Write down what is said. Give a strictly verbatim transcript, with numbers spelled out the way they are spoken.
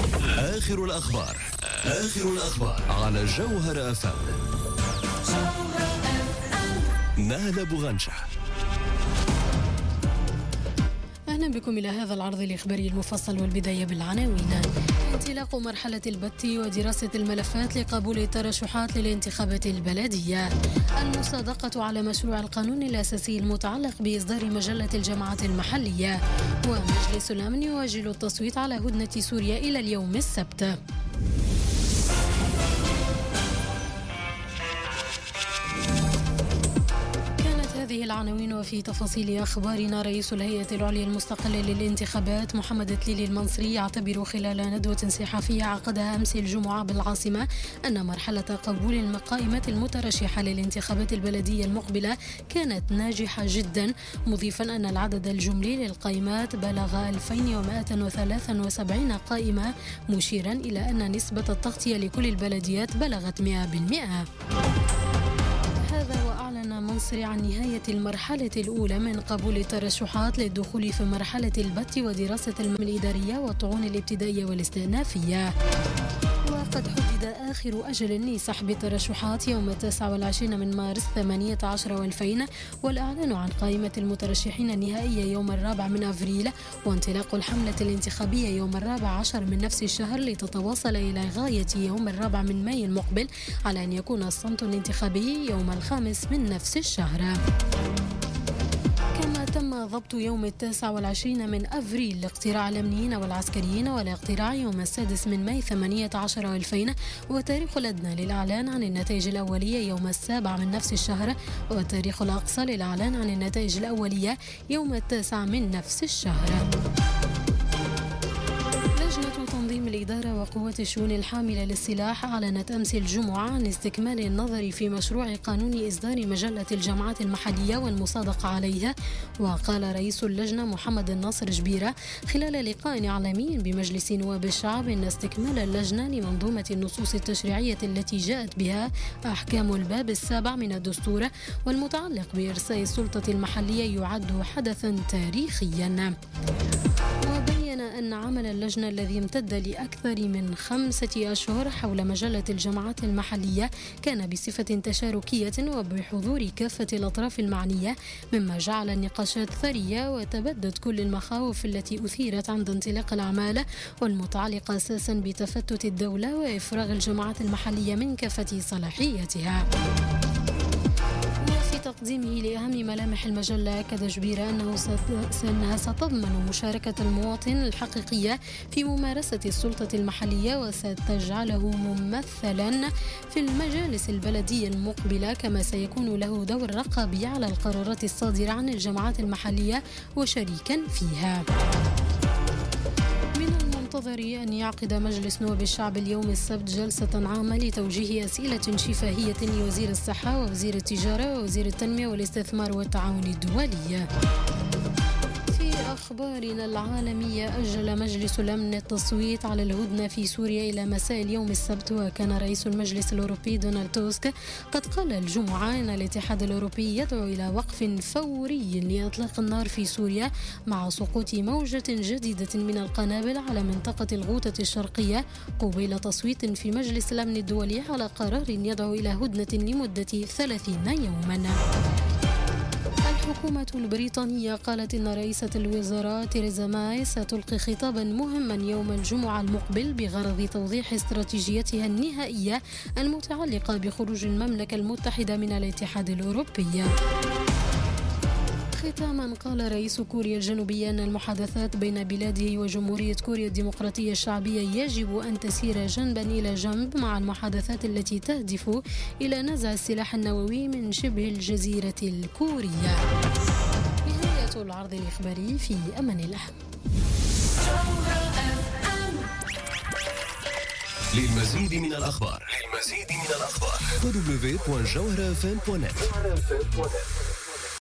آخر الأخبار آخر الأخبار على جوهر أف أم. نهلة بوغنشة. أهلا بكم إلى هذا العرض الإخباري المفصل، والبداية بالعناوين. انطلاق مرحلة البت ودراسة الملفات لقبول الترشحات للانتخابات البلدية. المصادقة على مشروع القانون الأساسي المتعلق بإصدار مجلة الجماعات المحلية. ومجلس الأمن يؤجل التصويت على هدنة سوريا إلى اليوم السبت. هذه العناوين وفي تفاصيل أخبارنا. رئيس الهيئة العليا المستقلة للانتخابات محمد تليلي المنصري يعتبر خلال ندوة صحفية عقدها أمس الجمعة بالعاصمة أن مرحلة قبول القائمة المترشحة للانتخابات البلدية المقبلة كانت ناجحة جدا، مضيفا أن العدد الجملي للقائمات بلغ ألفين ومئة وثلاثة وسبعين قائمة، مشيرا إلى أن نسبة التغطية لكل البلديات بلغت مئة بالمئة. هذا وأعلن منصري عن نهاية المرحلة الأولى من قبول الترشحات للدخول في مرحلة البت ودراسة المهام الإدارية والطعون الابتدائية والاستئنافية. وقد حدد آخر أجل لسحب الترشحات يوم التاسع والعشرين من مارس ثمانية عشر والفين، والإعلان عن قائمة المترشحين النهائية يوم الرابع من أفريل، وانطلاق الحملة الانتخابية يوم الرابع عشر من نفس الشهر لتتواصل إلى غاية يوم الرابع من ماي المقبل، على أن يكون الصمت الانتخابي يوم الخامس من نفس الشهر. كما تم ضبط يوم التاسع والعشرين من أفريل لاقتراع الأمنيين والعسكريين، والاقتراع يوم السادس من ماي ثمانية عشر والفين، وتاريخ الأدنى للإعلان عن النتائج الأولية يوم السابع من نفس الشهر، والتاريخ الأقصى للإعلان عن النتائج الأولية يوم التاسع من نفس الشهر. تنظيم الإدارة وقوات الشؤون الحاملة للسلاح أعلنت أمس الجمعة عن استكمال النظر في مشروع قانون إصدار مجلة الجماعات المحلية والمصادقة عليها. وقال رئيس اللجنة محمد الناصر جبيرة خلال لقاء إعلامي بمجلس نواب الشعب إن استكمال اللجنة لمنظومة النصوص التشريعية التي جاءت بها أحكام الباب السابع من الدستور والمتعلق بإرساء السلطة المحلية يعد حدثا تاريخيا. وبين أن عمل اللجنة الذي امتد لأكثر من خمسة أشهر حول مجلة الجماعات المحلية كان بصفة تشاركية وبحضور كافة الأطراف المعنية، مما جعل النقاشات ثرية وتبدد كل المخاوف التي أثيرت عند انطلاق الأعمال، والمتعلقة أساسا بتفتت الدولة وإفراغ الجماعات المحلية من كافة صلاحيتها. تقديمه لأهم ملامح المجلة أكد جبيرة أنه أنها ستضمن مشاركة المواطن الحقيقية في ممارسة السلطة المحلية، وستجعله ممثلا في المجالس البلدية المقبلة، كما سيكون له دور رقابي على القرارات الصادرة عن الجماعات المحلية وشريكا فيها. منتظر أن يعقد مجلس نواب الشعب اليوم السبت جلسة عامة لتوجيه أسئلة شفهية لوزير الصحة ووزير التجارة ووزير التنمية والاستثمار والتعاون الدولي. في أخبارنا العالمية، أجل مجلس الأمن التصويت على الهدنة في سوريا إلى مساء اليوم السبت، وكان رئيس المجلس الأوروبي دونالد توسك قد قال الجمعة أن الاتحاد الأوروبي يدعو إلى وقف فوري لإطلاق النار في سوريا مع سقوط موجة جديدة من القنابل على منطقة الغوطة الشرقية، قبيل تصويت في مجلس الأمن الدولي على قرار يدعو إلى هدنة لمدة ثلاثين يوما. الحكومة البريطانية قالت إن رئيسة الوزراء تيريزا ماي ستلقي خطابا مهما يوم الجمعة المقبل بغرض توضيح استراتيجيتها النهائية المتعلقة بخروج المملكة المتحدة من الاتحاد الأوروبي. ختاما، قال رئيس كوريا الجنوبية أن المحادثات بين بلاده وجمهورية كوريا الديمقراطية الشعبية يجب أن تسير جنبا إلى جنب مع المحادثات التي تهدف إلى نزع السلاح النووي من شبه الجزيرة الكورية. نهاية العرض الإخباري، في أمان الله. للمزيد من الأخبار للمزيد من الأخبار دبليو دبليو دبليو دوت جوهر اف ام دوت نت.